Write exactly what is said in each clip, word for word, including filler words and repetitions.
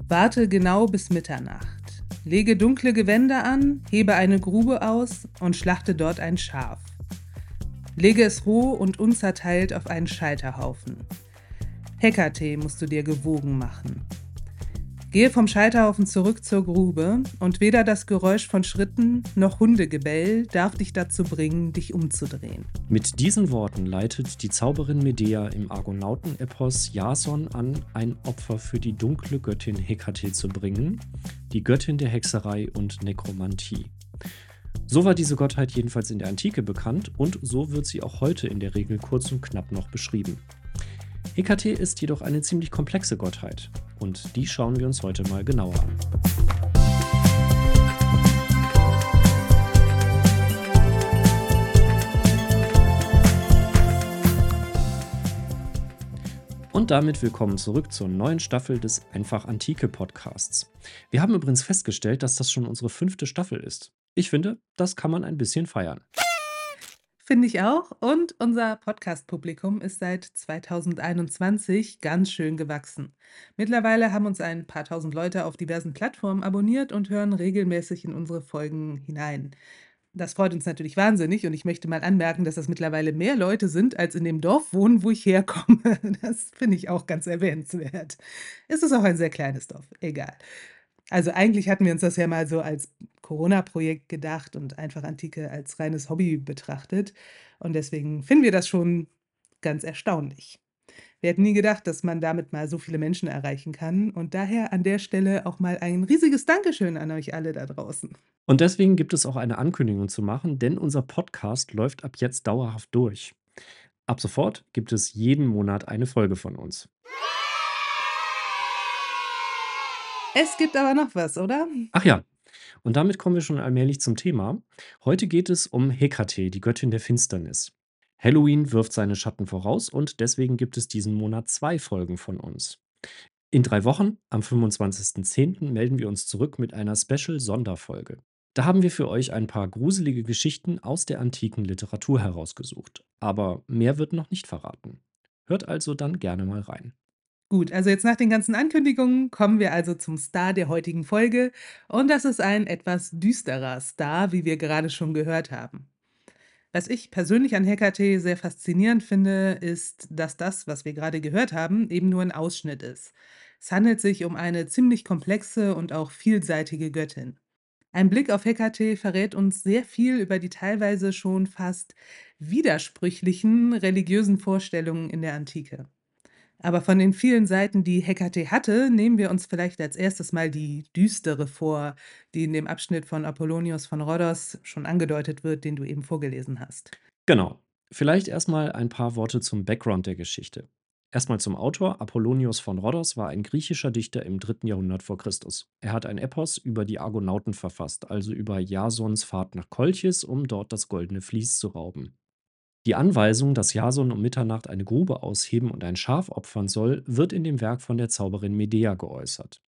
Warte genau bis Mitternacht. Lege dunkle Gewänder an, hebe eine Grube aus und schlachte dort ein Schaf. Lege es roh und unzerteilt auf einen Scheiterhaufen. Hekate musst du dir gewogen machen. Gehe vom Scheiterhaufen zurück zur Grube und weder das Geräusch von Schritten noch Hundegebell darf dich dazu bringen, dich umzudrehen. Mit diesen Worten leitet die Zauberin Medea im Argonauten-Epos Jason an, ein Opfer für die dunkle Göttin Hekate zu bringen, die Göttin der Hexerei und Nekromantie. So war diese Gottheit jedenfalls in der Antike bekannt und so wird sie auch heute in der Regel kurz und knapp noch beschrieben. Hekate ist jedoch eine ziemlich komplexe Gottheit und die schauen wir uns heute mal genauer an. Und damit willkommen zurück zur neuen Staffel des Einfach Antike Podcasts. Wir haben übrigens festgestellt, dass das schon unsere fünfte Staffel ist. Ich finde, das kann man ein bisschen feiern. Finde ich auch. Und unser Podcast-Publikum ist seit zweitausendeinundzwanzig ganz schön gewachsen. Mittlerweile haben uns ein paar tausend Leute auf diversen Plattformen abonniert und hören regelmäßig in unsere Folgen hinein. Das freut uns natürlich wahnsinnig und ich möchte mal anmerken, dass das mittlerweile mehr Leute sind, als in dem Dorf wohnen, wo ich herkomme. Das finde ich auch ganz erwähnenswert. Es ist auch ein sehr kleines Dorf, egal. Also eigentlich hatten wir uns das ja mal so als Corona-Projekt gedacht und einfach Antike als reines Hobby betrachtet. Und deswegen finden wir das schon ganz erstaunlich. Wir hätten nie gedacht, dass man damit mal so viele Menschen erreichen kann. Und daher an der Stelle auch mal ein riesiges Dankeschön an euch alle da draußen. Und deswegen gibt es auch eine Ankündigung zu machen, denn unser Podcast läuft ab jetzt dauerhaft durch. Ab sofort gibt es jeden Monat eine Folge von uns. Es gibt aber noch was, oder? Ach ja, und damit kommen wir schon allmählich zum Thema. Heute geht es um Hekate, die Göttin der Finsternis. Halloween wirft seine Schatten voraus und deswegen gibt es diesen Monat zwei Folgen von uns. In drei Wochen, am fünfundzwanzigsten zehnten, melden wir uns zurück mit einer Special-Sonderfolge. Da haben wir für euch ein paar gruselige Geschichten aus der antiken Literatur herausgesucht. Aber mehr wird noch nicht verraten. Hört also dann gerne mal rein. Gut, also jetzt nach den ganzen Ankündigungen kommen wir also zum Star der heutigen Folge. Und das ist ein etwas düsterer Star, wie wir gerade schon gehört haben. Was ich persönlich an Hekate sehr faszinierend finde, ist, dass das, was wir gerade gehört haben, eben nur ein Ausschnitt ist. Es handelt sich um eine ziemlich komplexe und auch vielseitige Göttin. Ein Blick auf Hekate verrät uns sehr viel über die teilweise schon fast widersprüchlichen religiösen Vorstellungen in der Antike. Aber von den vielen Seiten, die Hekate hatte, nehmen wir uns vielleicht als erstes mal die düstere vor, die in dem Abschnitt von Apollonios von Rhodos schon angedeutet wird, den du eben vorgelesen hast. Genau. Vielleicht erstmal ein paar Worte zum Background der Geschichte. Erstmal zum Autor. Apollonios von Rhodos war ein griechischer Dichter im dritten Jahrhundert vor Christus. Er hat ein Epos über die Argonauten verfasst, also über Jasons Fahrt nach Kolchis, um dort das goldene Vlies zu rauben. Die Anweisung, dass Jason um Mitternacht eine Grube ausheben und ein Schaf opfern soll, wird in dem Werk von der Zauberin Medea geäußert.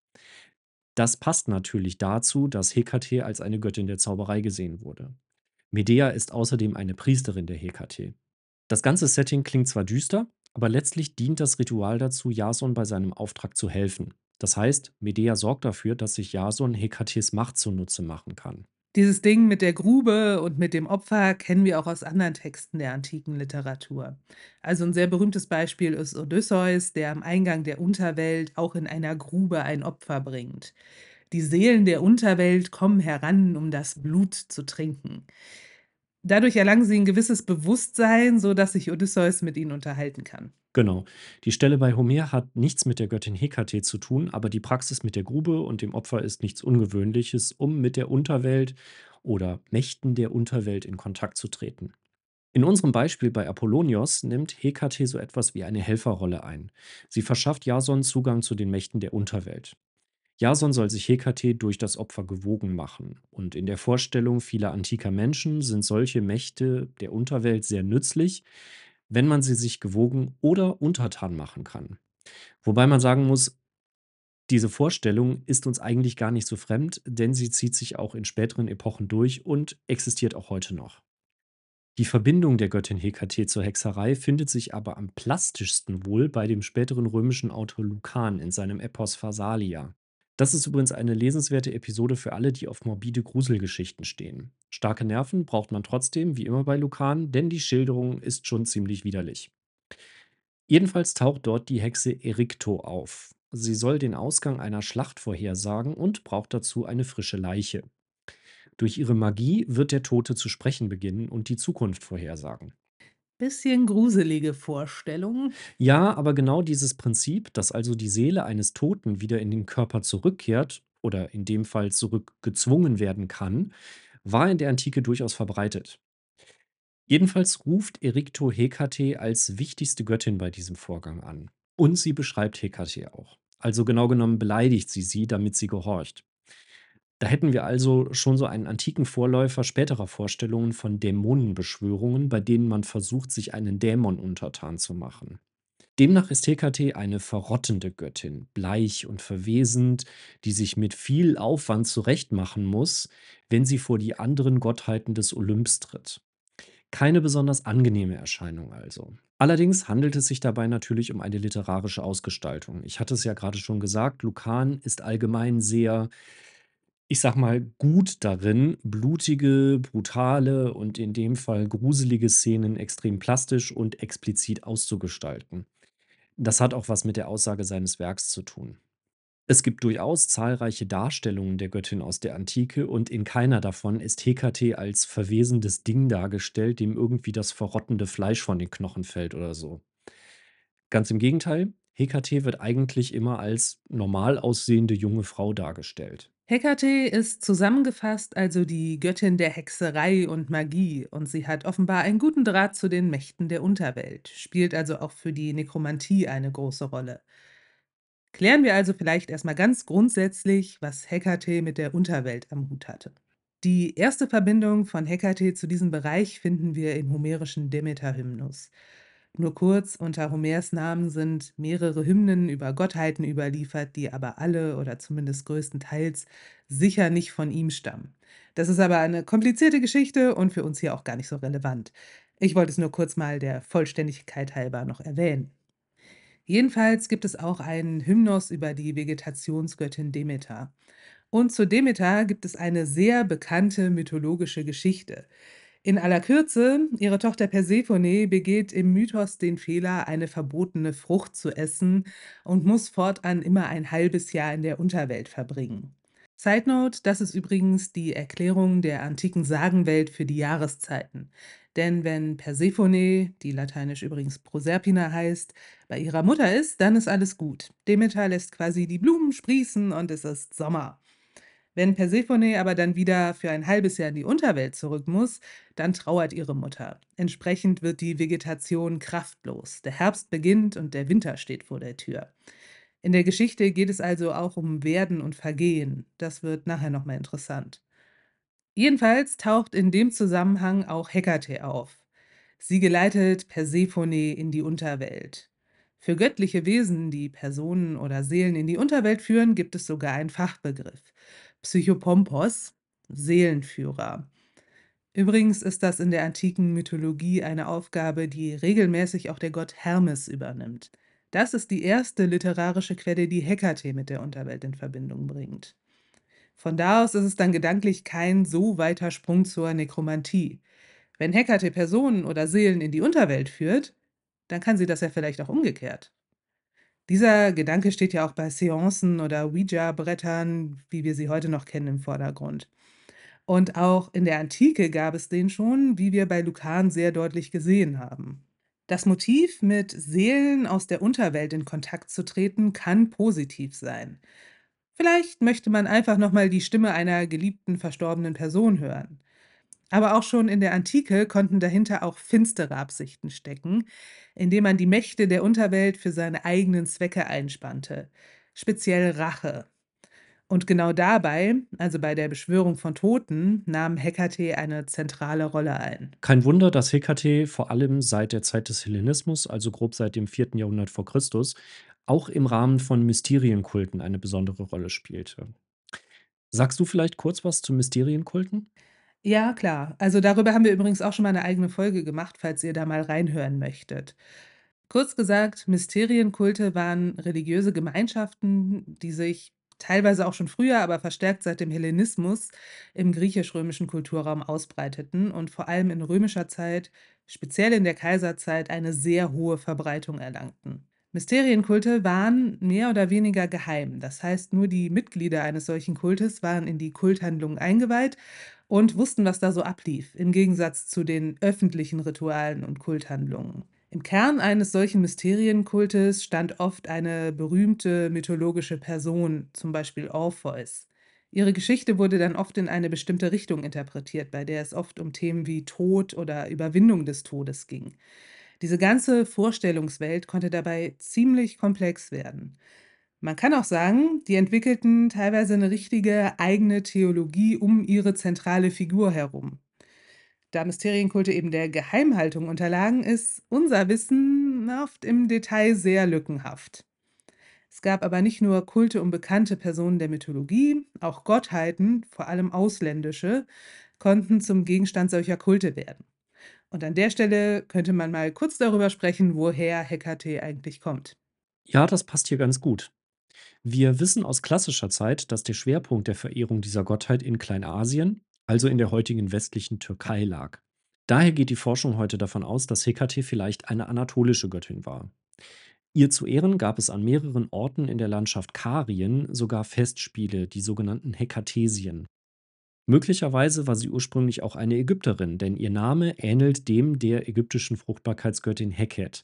Das passt natürlich dazu, dass Hekate als eine Göttin der Zauberei gesehen wurde. Medea ist außerdem eine Priesterin der Hekate. Das ganze Setting klingt zwar düster, aber letztlich dient das Ritual dazu, Jason bei seinem Auftrag zu helfen. Das heißt, Medea sorgt dafür, dass sich Jason Hekates Macht zunutze machen kann. Dieses Ding mit der Grube und mit dem Opfer kennen wir auch aus anderen Texten der antiken Literatur. Also ein sehr berühmtes Beispiel ist Odysseus, der am Eingang der Unterwelt auch in einer Grube ein Opfer bringt. Die Seelen der Unterwelt kommen heran, um das Blut zu trinken. Dadurch erlangen sie ein gewisses Bewusstsein, sodass sich Odysseus mit ihnen unterhalten kann. Genau. Die Stelle bei Homer hat nichts mit der Göttin Hekate zu tun, aber die Praxis mit der Grube und dem Opfer ist nichts Ungewöhnliches, um mit der Unterwelt oder Mächten der Unterwelt in Kontakt zu treten. In unserem Beispiel bei Apollonios nimmt Hekate so etwas wie eine Helferrolle ein. Sie verschafft Jason Zugang zu den Mächten der Unterwelt. Jason soll sich Hekate durch das Opfer gewogen machen. Und in der Vorstellung vieler antiker Menschen sind solche Mächte der Unterwelt sehr nützlich, wenn man sie sich gewogen oder untertan machen kann. Wobei man sagen muss, diese Vorstellung ist uns eigentlich gar nicht so fremd, denn sie zieht sich auch in späteren Epochen durch und existiert auch heute noch. Die Verbindung der Göttin Hekate zur Hexerei findet sich aber am plastischsten wohl bei dem späteren römischen Autor Lukan in seinem Epos Pharsalia. Das ist übrigens eine lesenswerte Episode für alle, die auf morbide Gruselgeschichten stehen. Starke Nerven braucht man trotzdem, wie immer bei Lukan, denn die Schilderung ist schon ziemlich widerlich. Jedenfalls taucht dort die Hexe Erikto auf. Sie soll den Ausgang einer Schlacht vorhersagen und braucht dazu eine frische Leiche. Durch ihre Magie wird der Tote zu sprechen beginnen und die Zukunft vorhersagen. Bisschen gruselige Vorstellung. Ja, aber genau dieses Prinzip, dass also die Seele eines Toten wieder in den Körper zurückkehrt oder in dem Fall zurückgezwungen werden kann, war in der Antike durchaus verbreitet. Jedenfalls ruft Erikto Hekate als wichtigste Göttin bei diesem Vorgang an. Und sie beschreibt Hekate auch. Also genau genommen beleidigt sie sie, damit sie gehorcht. Da hätten wir also schon so einen antiken Vorläufer späterer Vorstellungen von Dämonenbeschwörungen, bei denen man versucht, sich einen Dämon untertan zu machen. Demnach ist Hekate eine verrottende Göttin, bleich und verwesend, die sich mit viel Aufwand zurechtmachen muss, wenn sie vor die anderen Gottheiten des Olymps tritt. Keine besonders angenehme Erscheinung also. Allerdings handelt es sich dabei natürlich um eine literarische Ausgestaltung. Ich hatte es ja gerade schon gesagt, Lukan ist allgemein sehr, ich sag mal, gut darin, blutige, brutale und in dem Fall gruselige Szenen extrem plastisch und explizit auszugestalten. Das hat auch was mit der Aussage seines Werks zu tun. Es gibt durchaus zahlreiche Darstellungen der Göttin aus der Antike und in keiner davon ist Hekate als verwesendes Ding dargestellt, dem irgendwie das verrottende Fleisch von den Knochen fällt oder so. Ganz im Gegenteil, Hekate wird eigentlich immer als normal aussehende junge Frau dargestellt. Hekate ist zusammengefasst also die Göttin der Hexerei und Magie und sie hat offenbar einen guten Draht zu den Mächten der Unterwelt, spielt also auch für die Nekromantie eine große Rolle. Klären wir also vielleicht erstmal ganz grundsätzlich, was Hekate mit der Unterwelt am Hut hatte. Die erste Verbindung von Hekate zu diesem Bereich finden wir im homerischen Demeter-Hymnus. Nur kurz, unter Homers Namen sind mehrere Hymnen über Gottheiten überliefert, die aber alle oder zumindest größtenteils sicher nicht von ihm stammen. Das ist aber eine komplizierte Geschichte und für uns hier auch gar nicht so relevant. Ich wollte es nur kurz mal der Vollständigkeit halber noch erwähnen. Jedenfalls gibt es auch einen Hymnus über die Vegetationsgöttin Demeter. Und zu Demeter gibt es eine sehr bekannte mythologische Geschichte. In aller Kürze, ihre Tochter Persephone begeht im Mythos den Fehler, eine verbotene Frucht zu essen und muss fortan immer ein halbes Jahr in der Unterwelt verbringen. Side Note, das ist übrigens die Erklärung der antiken Sagenwelt für die Jahreszeiten. Denn wenn Persephone, die lateinisch übrigens Proserpina heißt, bei ihrer Mutter ist, dann ist alles gut. Demeter lässt quasi die Blumen sprießen und es ist Sommer. Wenn Persephone aber dann wieder für ein halbes Jahr in die Unterwelt zurück muss, dann trauert ihre Mutter. Entsprechend wird die Vegetation kraftlos. Der Herbst beginnt und der Winter steht vor der Tür. In der Geschichte geht es also auch um Werden und Vergehen. Das wird nachher nochmal interessant. Jedenfalls taucht in dem Zusammenhang auch Hekate auf. Sie geleitet Persephone in die Unterwelt. Für göttliche Wesen, die Personen oder Seelen in die Unterwelt führen, gibt es sogar einen Fachbegriff. Psychopompos, Seelenführer. Übrigens ist das in der antiken Mythologie eine Aufgabe, die regelmäßig auch der Gott Hermes übernimmt. Das ist die erste literarische Quelle, die Hekate mit der Unterwelt in Verbindung bringt. Von da aus ist es dann gedanklich kein so weiter Sprung zur Nekromantie. Wenn Hekate Personen oder Seelen in die Unterwelt führt, dann kann sie das ja vielleicht auch umgekehrt. Dieser Gedanke steht ja auch bei Seancen oder Ouija-Brettern, wie wir sie heute noch kennen, im Vordergrund. Und auch in der Antike gab es den schon, wie wir bei Lukan sehr deutlich gesehen haben. Das Motiv, mit Seelen aus der Unterwelt in Kontakt zu treten, kann positiv sein. Vielleicht möchte man einfach nochmal die Stimme einer geliebten verstorbenen Person hören. Aber auch schon in der Antike konnten dahinter auch finstere Absichten stecken, indem man die Mächte der Unterwelt für seine eigenen Zwecke einspannte, speziell Rache. Und genau dabei, also bei der Beschwörung von Toten, nahm Hekate eine zentrale Rolle ein. Kein Wunder, dass Hekate vor allem seit der Zeit des Hellenismus, also grob seit dem vierten Jahrhundert vor Christus, auch im Rahmen von Mysterienkulten eine besondere Rolle spielte. Sagst du vielleicht kurz was zu Mysterienkulten? Ja, klar. Also darüber haben wir übrigens auch schon mal eine eigene Folge gemacht, falls ihr da mal reinhören möchtet. Kurz gesagt, Mysterienkulte waren religiöse Gemeinschaften, die sich teilweise auch schon früher, aber verstärkt seit dem Hellenismus, im griechisch-römischen Kulturraum ausbreiteten und vor allem in römischer Zeit, speziell in der Kaiserzeit, eine sehr hohe Verbreitung erlangten. Mysterienkulte waren mehr oder weniger geheim. Das heißt, nur die Mitglieder eines solchen Kultes waren in die Kulthandlungen eingeweiht und wussten, was da so ablief, im Gegensatz zu den öffentlichen Ritualen und Kulthandlungen. Im Kern eines solchen Mysterienkultes stand oft eine berühmte mythologische Person, zum Beispiel Orpheus. Ihre Geschichte wurde dann oft in eine bestimmte Richtung interpretiert, bei der es oft um Themen wie Tod oder Überwindung des Todes ging. Diese ganze Vorstellungswelt konnte dabei ziemlich komplex werden. Man kann auch sagen, die entwickelten teilweise eine richtige eigene Theologie um ihre zentrale Figur herum. Da Mysterienkulte eben der Geheimhaltung unterlagen, ist unser Wissen oft im Detail sehr lückenhaft. Es gab aber nicht nur Kulte um bekannte Personen der Mythologie, auch Gottheiten, vor allem ausländische, konnten zum Gegenstand solcher Kulte werden. Und an der Stelle könnte man mal kurz darüber sprechen, woher Hekate eigentlich kommt. Ja, das passt hier ganz gut. Wir wissen aus klassischer Zeit, dass der Schwerpunkt der Verehrung dieser Gottheit in Kleinasien, also in der heutigen westlichen Türkei, lag. Daher geht die Forschung heute davon aus, dass Hekate vielleicht eine anatolische Göttin war. Ihr zu Ehren gab es an mehreren Orten in der Landschaft Karien sogar Festspiele, die sogenannten Hekatesien. Möglicherweise war sie ursprünglich auch eine Ägypterin, denn ihr Name ähnelt dem der ägyptischen Fruchtbarkeitsgöttin Heket.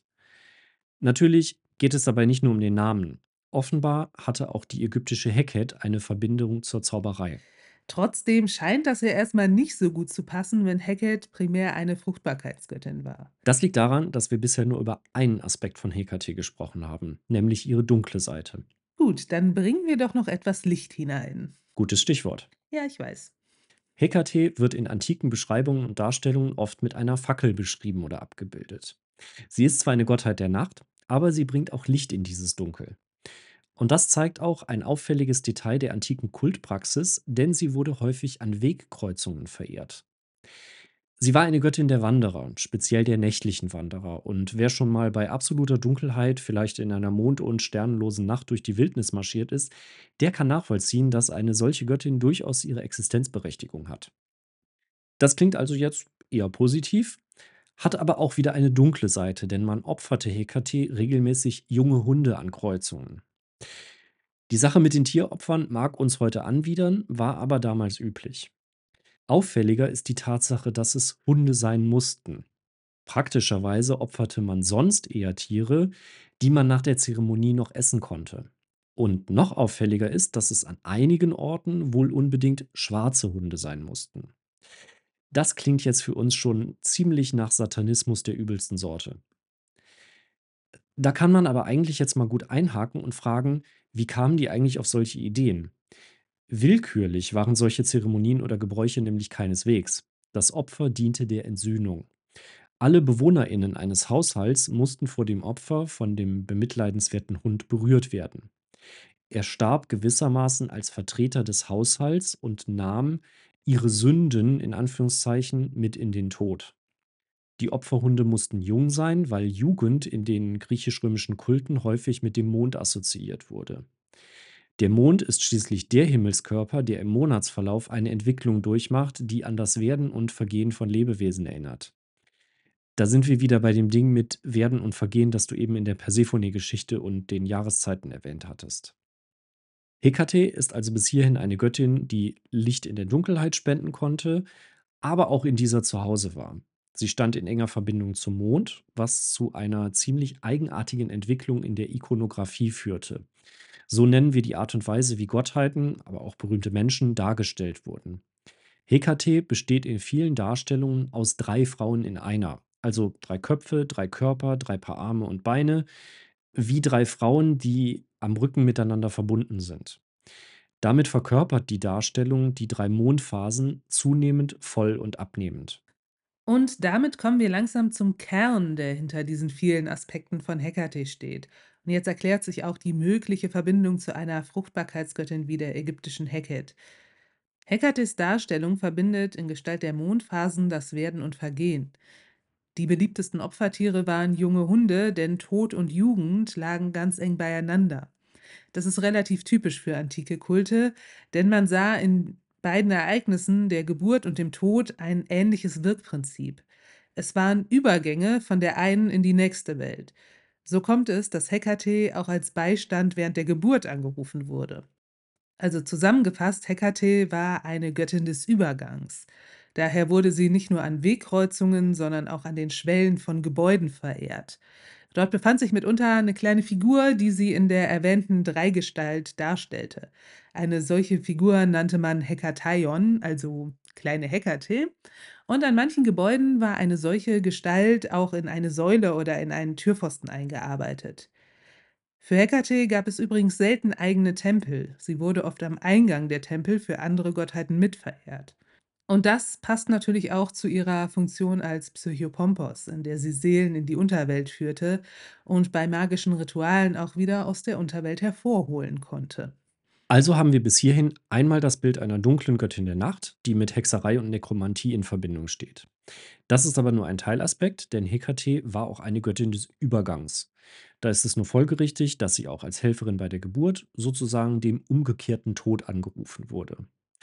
Natürlich geht es dabei nicht nur um den Namen. Offenbar hatte auch die ägyptische Heket eine Verbindung zur Zauberei. Trotzdem scheint das ja erstmal nicht so gut zu passen, wenn Heket primär eine Fruchtbarkeitsgöttin war. Das liegt daran, dass wir bisher nur über einen Aspekt von Hekate gesprochen haben, nämlich ihre dunkle Seite. Gut, dann bringen wir doch noch etwas Licht hinein. Gutes Stichwort. Ja, ich weiß. Hekate wird in antiken Beschreibungen und Darstellungen oft mit einer Fackel beschrieben oder abgebildet. Sie ist zwar eine Gottheit der Nacht, aber sie bringt auch Licht in dieses Dunkel. Und das zeigt auch ein auffälliges Detail der antiken Kultpraxis, denn sie wurde häufig an Wegkreuzungen verehrt. Sie war eine Göttin der Wanderer, speziell der nächtlichen Wanderer. Und wer schon mal bei absoluter Dunkelheit, vielleicht in einer mond- und sternenlosen Nacht durch die Wildnis marschiert ist, der kann nachvollziehen, dass eine solche Göttin durchaus ihre Existenzberechtigung hat. Das klingt also jetzt eher positiv, hat aber auch wieder eine dunkle Seite, denn man opferte Hekate regelmäßig junge Hunde an Kreuzungen. Die Sache mit den Tieropfern mag uns heute anwidern, war aber damals üblich. Auffälliger ist die Tatsache, dass es Hunde sein mussten. Praktischerweise opferte man sonst eher Tiere, die man nach der Zeremonie noch essen konnte. Und noch auffälliger ist, dass es an einigen Orten wohl unbedingt schwarze Hunde sein mussten. Das klingt jetzt für uns schon ziemlich nach Satanismus der übelsten Sorte. Da kann man aber eigentlich jetzt mal gut einhaken und fragen, wie kamen die eigentlich auf solche Ideen? Willkürlich waren solche Zeremonien oder Gebräuche nämlich keineswegs. Das Opfer diente der Entsühnung. Alle BewohnerInnen eines Haushalts mussten vor dem Opfer von dem bemitleidenswerten Hund berührt werden. Er starb gewissermaßen als Vertreter des Haushalts und nahm ihre Sünden in Anführungszeichen mit in den Tod. Die Opferhunde mussten jung sein, weil Jugend in den griechisch-römischen Kulten häufig mit dem Mond assoziiert wurde. Der Mond ist schließlich der Himmelskörper, der im Monatsverlauf eine Entwicklung durchmacht, die an das Werden und Vergehen von Lebewesen erinnert. Da sind wir wieder bei dem Ding mit Werden und Vergehen, das du eben in der Persephone-Geschichte und den Jahreszeiten erwähnt hattest. Hekate ist also bis hierhin eine Göttin, die Licht in der Dunkelheit spenden konnte, aber auch in dieser zu Hause war. Sie stand in enger Verbindung zum Mond, was zu einer ziemlich eigenartigen Entwicklung in der Ikonographie führte. So nennen wir die Art und Weise, wie Gottheiten, aber auch berühmte Menschen dargestellt wurden. Hekate besteht in vielen Darstellungen aus drei Frauen in einer. Also drei Köpfe, drei Körper, drei Paar Arme und Beine, wie drei Frauen, die am Rücken miteinander verbunden sind. Damit verkörpert die Darstellung die drei Mondphasen zunehmend, voll und abnehmend. Und damit kommen wir langsam zum Kern, der hinter diesen vielen Aspekten von Hekate steht. Und jetzt erklärt sich auch die mögliche Verbindung zu einer Fruchtbarkeitsgöttin wie der ägyptischen Heket. Hekates Darstellung verbindet in Gestalt der Mondphasen das Werden und Vergehen. Die beliebtesten Opfertiere waren junge Hunde, denn Tod und Jugend lagen ganz eng beieinander. Das ist relativ typisch für antike Kulte, denn man sah in beiden Ereignissen, der Geburt und dem Tod, ein ähnliches Wirkprinzip. Es waren Übergänge von der einen in die nächste Welt. So kommt es, dass Hekate auch als Beistand während der Geburt angerufen wurde. Also zusammengefasst, Hekate war eine Göttin des Übergangs. Daher wurde sie nicht nur an Wegkreuzungen, sondern auch an den Schwellen von Gebäuden verehrt. Dort befand sich mitunter eine kleine Figur, die sie in der erwähnten Dreigestalt darstellte. Eine solche Figur nannte man Hekataion, also kleine Hekate, und an manchen Gebäuden war eine solche Gestalt auch in eine Säule oder in einen Türpfosten eingearbeitet. Für Hekate gab es übrigens selten eigene Tempel. Sie wurde oft am Eingang der Tempel für andere Gottheiten mitverehrt. Und das passt natürlich auch zu ihrer Funktion als Psychopompos, in der sie Seelen in die Unterwelt führte und bei magischen Ritualen auch wieder aus der Unterwelt hervorholen konnte. Also haben wir bis hierhin einmal das Bild einer dunklen Göttin der Nacht, die mit Hexerei und Nekromantie in Verbindung steht. Das ist aber nur ein Teilaspekt, denn Hekate war auch eine Göttin des Übergangs. Da ist es nur folgerichtig, dass sie auch als Helferin bei der Geburt sozusagen dem umgekehrten Tod angerufen wurde.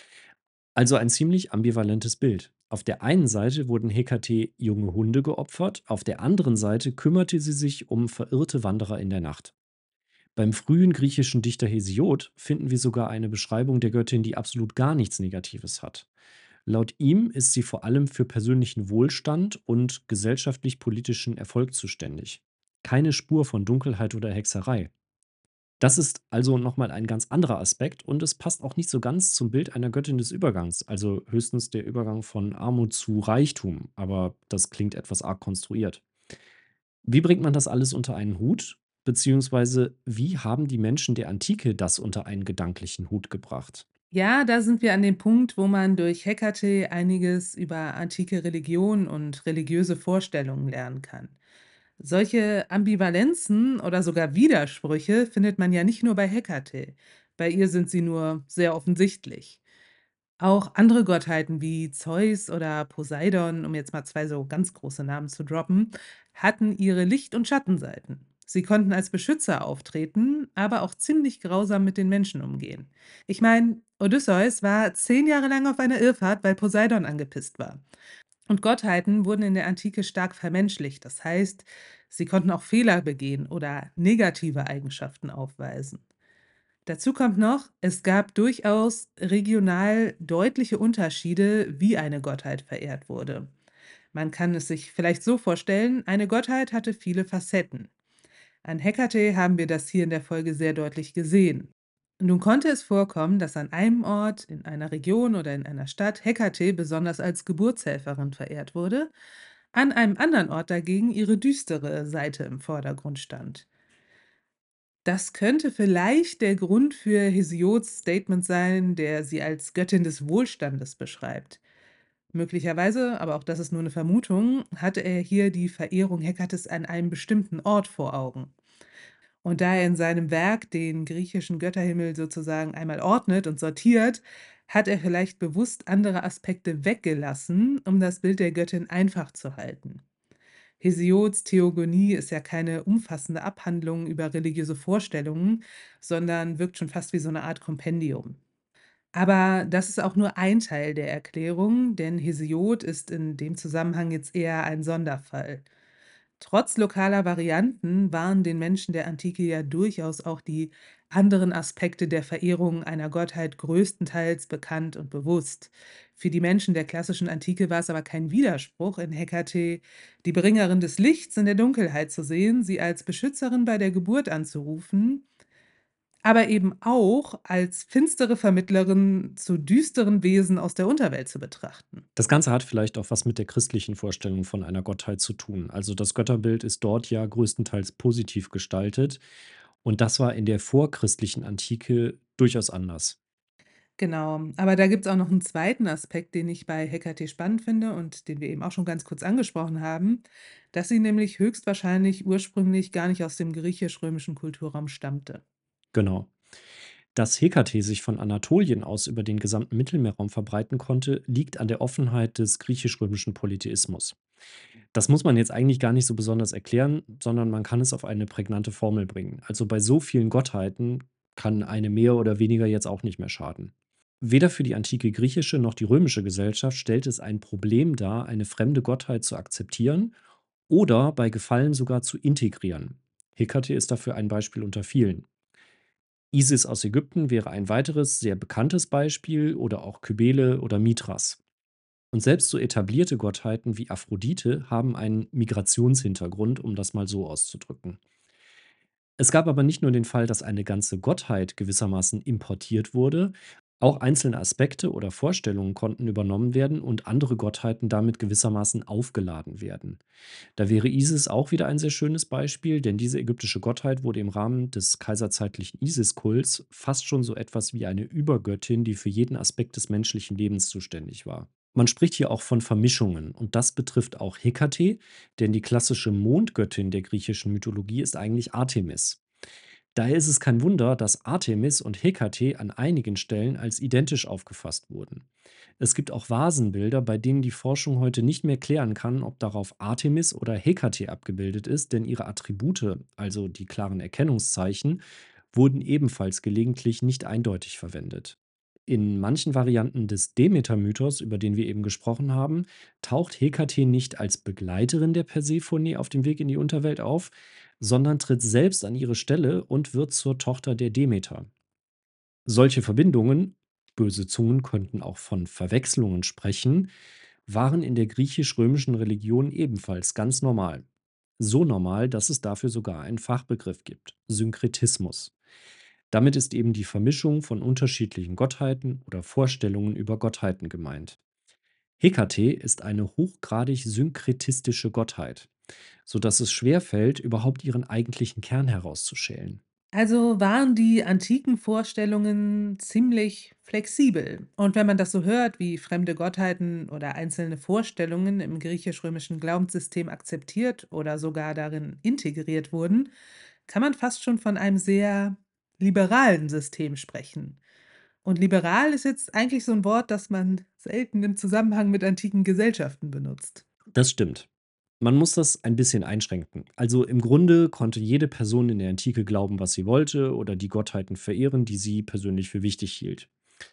Also ein ziemlich ambivalentes Bild. Auf der einen Seite wurden Hekate junge Hunde geopfert, auf der anderen Seite kümmerte sie sich um verirrte Wanderer in der Nacht. Beim frühen griechischen Dichter Hesiod finden wir sogar eine Beschreibung der Göttin, die absolut gar nichts Negatives hat. Laut ihm ist sie vor allem für persönlichen Wohlstand und gesellschaftlich-politischen Erfolg zuständig. Keine Spur von Dunkelheit oder Hexerei. Das ist also nochmal ein ganz anderer Aspekt und es passt auch nicht so ganz zum Bild einer Göttin des Übergangs, also höchstens der Übergang von Armut zu Reichtum, aber das klingt etwas arg konstruiert. Wie bringt man das alles unter einen Hut? Beziehungsweise wie haben die Menschen der Antike das unter einen gedanklichen Hut gebracht? Ja, da sind wir an dem Punkt, wo man durch Hekate einiges über antike Religion und religiöse Vorstellungen lernen kann. Solche Ambivalenzen oder sogar Widersprüche findet man ja nicht nur bei Hekate. Bei ihr sind sie nur sehr offensichtlich. Auch andere Gottheiten wie Zeus oder Poseidon, um jetzt mal zwei so ganz große Namen zu droppen, hatten ihre Licht und Schattenseiten. Sie konnten als Beschützer auftreten, aber auch ziemlich grausam mit den Menschen umgehen. Ich meine, Odysseus war zehn Jahre lang auf einer Irrfahrt, weil Poseidon angepisst war. Und Gottheiten wurden in der Antike stark vermenschlicht. Das heißt, sie konnten auch Fehler begehen oder negative Eigenschaften aufweisen. Dazu kommt noch, es gab durchaus regional deutliche Unterschiede, wie eine Gottheit verehrt wurde. Man kann es sich vielleicht so vorstellen, eine Gottheit hatte viele Facetten. An Hekate haben wir das hier in der Folge sehr deutlich gesehen. Nun konnte es vorkommen, dass an einem Ort, in einer Region oder in einer Stadt Hekate besonders als Geburtshelferin verehrt wurde, an einem anderen Ort dagegen ihre düstere Seite im Vordergrund stand. Das könnte vielleicht der Grund für Hesiods Statement sein, der sie als Göttin des Wohlstandes beschreibt. Möglicherweise, aber auch das ist nur eine Vermutung, hatte er hier die Verehrung Hekates an einem bestimmten Ort vor Augen. Und da er in seinem Werk den griechischen Götterhimmel sozusagen einmal ordnet und sortiert, hat er vielleicht bewusst andere Aspekte weggelassen, um das Bild der Göttin einfach zu halten. Hesiods Theogonie ist ja keine umfassende Abhandlung über religiöse Vorstellungen, sondern wirkt schon fast wie so eine Art Kompendium. Aber das ist auch nur ein Teil der Erklärung, denn Hesiod ist in dem Zusammenhang jetzt eher ein Sonderfall. Trotz lokaler Varianten waren den Menschen der Antike ja durchaus auch die anderen Aspekte der Verehrung einer Gottheit größtenteils bekannt und bewusst. Für die Menschen der klassischen Antike war es aber kein Widerspruch, in Hekate die Bringerin des Lichts in der Dunkelheit zu sehen, sie als Beschützerin bei der Geburt anzurufen, aber eben auch als finstere Vermittlerin zu düsteren Wesen aus der Unterwelt zu betrachten. Das Ganze hat vielleicht auch was mit der christlichen Vorstellung von einer Gottheit zu tun. Also das Götterbild ist dort ja größtenteils positiv gestaltet und das war in der vorchristlichen Antike durchaus anders. Genau, aber da gibt's auch noch einen zweiten Aspekt, den ich bei Hekate spannend finde und den wir eben auch schon ganz kurz angesprochen haben, dass sie nämlich höchstwahrscheinlich ursprünglich gar nicht aus dem griechisch-römischen Kulturraum stammte. Genau. Dass Hekate sich von Anatolien aus über den gesamten Mittelmeerraum verbreiten konnte, liegt an der Offenheit des griechisch-römischen Polytheismus. Das muss man jetzt eigentlich gar nicht so besonders erklären, sondern man kann es auf eine prägnante Formel bringen. Also bei so vielen Gottheiten Kann eine mehr oder weniger jetzt auch nicht mehr schaden. Weder für die antike griechische noch die römische Gesellschaft stellt es ein Problem dar, eine fremde Gottheit zu akzeptieren oder bei Gefallen sogar zu integrieren. Hekate ist dafür ein Beispiel unter vielen. Isis aus Ägypten wäre ein weiteres sehr bekanntes Beispiel oder auch Kybele oder Mithras. Und selbst so etablierte Gottheiten wie Aphrodite haben einen Migrationshintergrund, um das mal so auszudrücken. Es gab aber nicht nur den Fall, dass eine ganze Gottheit gewissermaßen importiert wurde, auch einzelne Aspekte oder Vorstellungen konnten übernommen werden und andere Gottheiten damit gewissermaßen aufgeladen werden. Da wäre Isis auch wieder ein sehr schönes Beispiel, denn diese ägyptische Gottheit wurde im Rahmen des kaiserzeitlichen Isis-Kults fast schon so etwas wie eine Übergöttin, die für jeden Aspekt des menschlichen Lebens zuständig war. Man spricht hier auch von Vermischungen und das betrifft auch Hekate, denn die klassische Mondgöttin der griechischen Mythologie ist eigentlich Artemis. Daher ist es kein Wunder, dass Artemis und Hekate an einigen Stellen als identisch aufgefasst wurden. Es gibt auch Vasenbilder, bei denen die Forschung heute nicht mehr klären kann, ob darauf Artemis oder Hekate abgebildet ist, denn ihre Attribute, also die klaren Erkennungszeichen, wurden ebenfalls gelegentlich nicht eindeutig verwendet. In manchen Varianten des Demeter-Mythos, über den wir eben gesprochen haben, taucht Hekate nicht als Begleiterin der Persephone auf dem Weg in die Unterwelt auf, sondern tritt selbst an ihre Stelle und wird zur Tochter der Demeter. Solche Verbindungen, böse Zungen könnten auch von Verwechslungen sprechen, waren in der griechisch-römischen Religion ebenfalls ganz normal. So normal, dass es dafür sogar einen Fachbegriff gibt: Synkretismus. Damit ist eben die Vermischung von unterschiedlichen Gottheiten oder Vorstellungen über Gottheiten gemeint. Hekate ist eine hochgradig synkretistische Gottheit, sodass es schwerfällt, überhaupt ihren eigentlichen Kern herauszuschälen. Also waren die antiken Vorstellungen ziemlich flexibel. Und wenn man das so hört, wie fremde Gottheiten oder einzelne Vorstellungen im griechisch-römischen Glaubenssystem akzeptiert oder sogar darin integriert wurden, kann man fast schon von einem sehr liberalen System sprechen. Und liberal ist jetzt eigentlich so ein Wort, das man selten im Zusammenhang mit antiken Gesellschaften benutzt. Das stimmt. Man muss das ein bisschen einschränken. Also im Grunde konnte jede Person in der Antike glauben, was sie wollte, oder die Gottheiten verehren, die sie persönlich für wichtig hielt.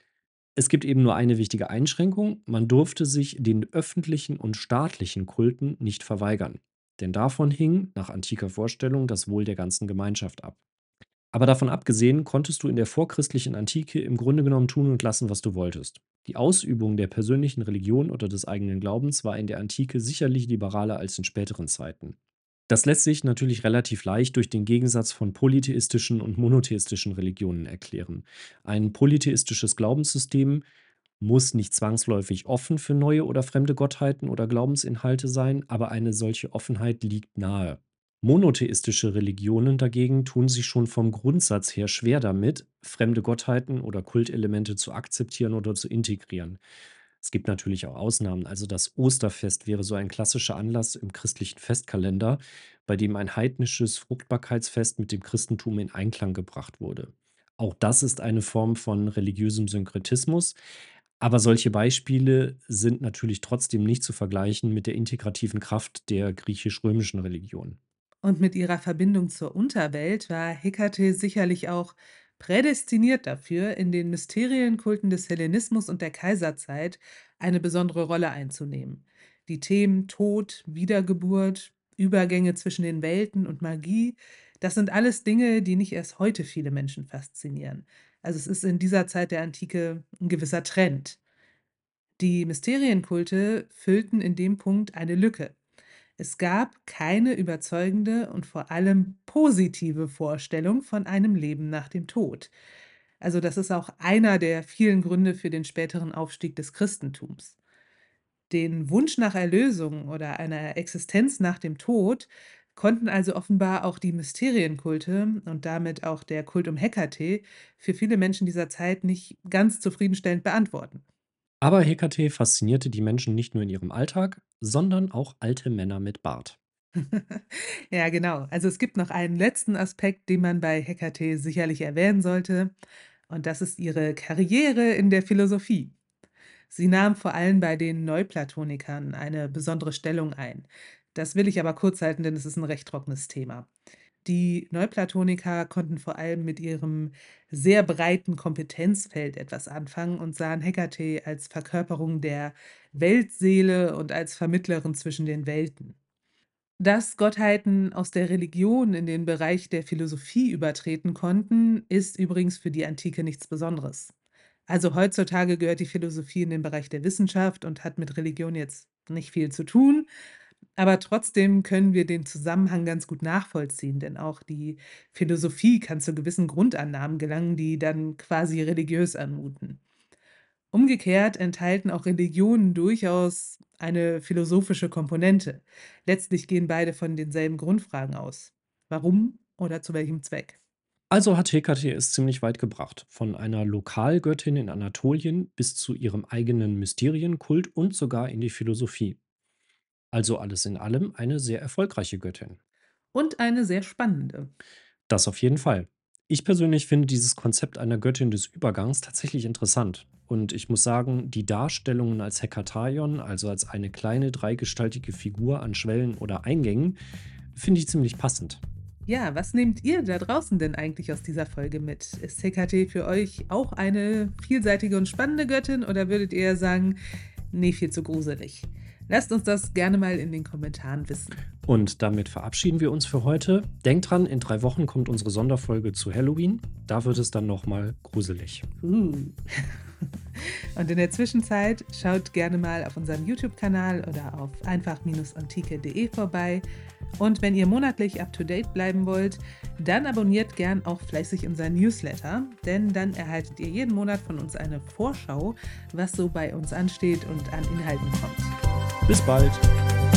Es gibt eben nur eine wichtige Einschränkung: Man durfte sich den öffentlichen und staatlichen Kulten nicht verweigern. Denn davon hing, nach antiker Vorstellung, das Wohl der ganzen Gemeinschaft ab. Aber davon abgesehen konntest du in der vorchristlichen Antike im Grunde genommen tun und lassen, was du wolltest. Die Ausübung der persönlichen Religion oder des eigenen Glaubens war in der Antike sicherlich liberaler als in späteren Zeiten. Das lässt sich natürlich relativ leicht durch den Gegensatz von polytheistischen und monotheistischen Religionen erklären. Ein polytheistisches Glaubenssystem muss nicht zwangsläufig offen für neue oder fremde Gottheiten oder Glaubensinhalte sein, aber eine solche Offenheit liegt nahe. Monotheistische Religionen dagegen tun sich schon vom Grundsatz her schwer damit, fremde Gottheiten oder Kultelemente zu akzeptieren oder zu integrieren. Es gibt natürlich auch Ausnahmen, also das Osterfest wäre so ein klassischer Anlass im christlichen Festkalender, bei dem ein heidnisches Fruchtbarkeitsfest mit dem Christentum in Einklang gebracht wurde. Auch das ist eine Form von religiösem Synkretismus, aber solche Beispiele sind natürlich trotzdem nicht zu vergleichen mit der integrativen Kraft der griechisch-römischen Religion. Und mit ihrer Verbindung zur Unterwelt war Hekate sicherlich auch prädestiniert dafür, in den Mysterienkulten des Hellenismus und der Kaiserzeit eine besondere Rolle einzunehmen. Die Themen Tod, Wiedergeburt, Übergänge zwischen den Welten und Magie, das sind alles Dinge, die nicht erst heute viele Menschen faszinieren. Also es ist in dieser Zeit der Antike ein gewisser Trend. Die Mysterienkulte füllten in dem Punkt eine Lücke. Es gab keine überzeugende und vor allem positive Vorstellung von einem Leben nach dem Tod. Also das ist auch einer der vielen Gründe für den späteren Aufstieg des Christentums. Den Wunsch nach Erlösung oder einer Existenz nach dem Tod konnten also offenbar auch die Mysterienkulte und damit auch der Kult um Hekate für viele Menschen dieser Zeit nicht ganz zufriedenstellend beantworten. Aber Hekate faszinierte die Menschen nicht nur in ihrem Alltag, sondern auch alte Männer mit Bart. Ja, genau. Also es gibt noch einen letzten Aspekt, den man bei Hekate sicherlich erwähnen sollte, und das ist ihre Karriere in der Philosophie. Sie nahm vor allem bei den Neuplatonikern eine besondere Stellung ein. Das will ich aber kurz halten, denn es ist ein recht trockenes Thema. Die Neuplatoniker konnten vor allem mit ihrem sehr breiten Kompetenzfeld etwas anfangen und sahen Hekate als Verkörperung der Weltseele und als Vermittlerin zwischen den Welten. Dass Gottheiten aus der Religion in den Bereich der Philosophie übertreten konnten, ist übrigens für die Antike nichts Besonderes. Also heutzutage gehört die Philosophie in den Bereich der Wissenschaft und hat mit Religion jetzt nicht viel zu tun, aber trotzdem können wir den Zusammenhang ganz gut nachvollziehen, denn auch die Philosophie kann zu gewissen Grundannahmen gelangen, die dann quasi religiös anmuten. Umgekehrt enthalten auch Religionen durchaus eine philosophische Komponente. Letztlich gehen beide von denselben Grundfragen aus. Warum oder zu welchem Zweck? Also hat Hekate es ziemlich weit gebracht, von einer Lokalgöttin in Anatolien bis zu ihrem eigenen Mysterienkult und sogar in die Philosophie. Also alles in allem eine sehr erfolgreiche Göttin. Und eine sehr spannende. Das auf jeden Fall. Ich persönlich finde dieses Konzept einer Göttin des Übergangs tatsächlich interessant. Und ich muss sagen, die Darstellungen als Hekataion, also als eine kleine dreigestaltige Figur an Schwellen oder Eingängen, finde ich ziemlich passend. Ja, was nehmt ihr da draußen denn eigentlich aus dieser Folge mit? Ist Hekate für euch auch eine vielseitige und spannende Göttin oder würdet ihr eher sagen, nee, viel zu gruselig? Lasst uns das gerne mal in den Kommentaren wissen. Und damit verabschieden wir uns für heute. Denkt dran, in drei Wochen kommt unsere Sonderfolge zu Halloween. Da wird es dann nochmal gruselig. Uh. Und in der Zwischenzeit schaut gerne mal auf unserem YouTube-Kanal oder auf einfach-antike punkt de vorbei. Und wenn ihr monatlich up-to-date bleiben wollt, dann abonniert gern auch fleißig unseren Newsletter, denn dann erhaltet ihr jeden Monat von uns eine Vorschau, was so bei uns ansteht und an Inhalten kommt. Bis bald!